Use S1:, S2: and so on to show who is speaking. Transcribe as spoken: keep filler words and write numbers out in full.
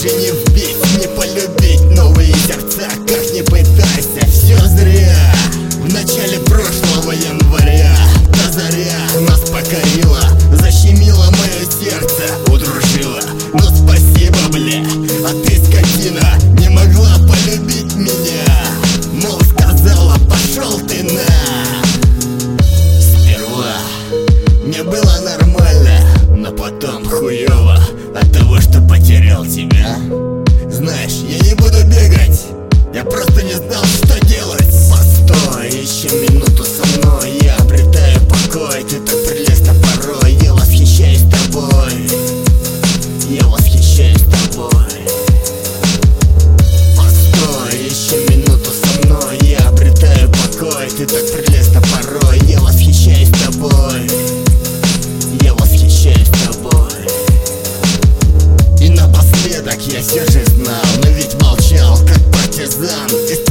S1: больше не вбить, не полюбить новые сердца, как не пытайся, все зря. В начале прошлого января та заря нас покорила, защемила мое сердце, удружила. Но спасибо, бля, а ты, скотина, не могла полюбить меня. Мол, сказала, пошел ты на. Сперва мне было нормально, но потом хуёво от того, что потерял тебя. Знаешь, я не буду бегать, я просто не знал, что делать. Постой еще минуту со мной, я обретаю покой. Ты так прелестна порой, я восхищаюсь тобой. Я восхищаюсь тобой. Постой еще минуту со мной, я обретаю покой. Ты так прелестна порой, я восхищаюсь тобой. Я восхищаюсь тобой. И напоследок я все же знал, но ведь молчал, как партизан.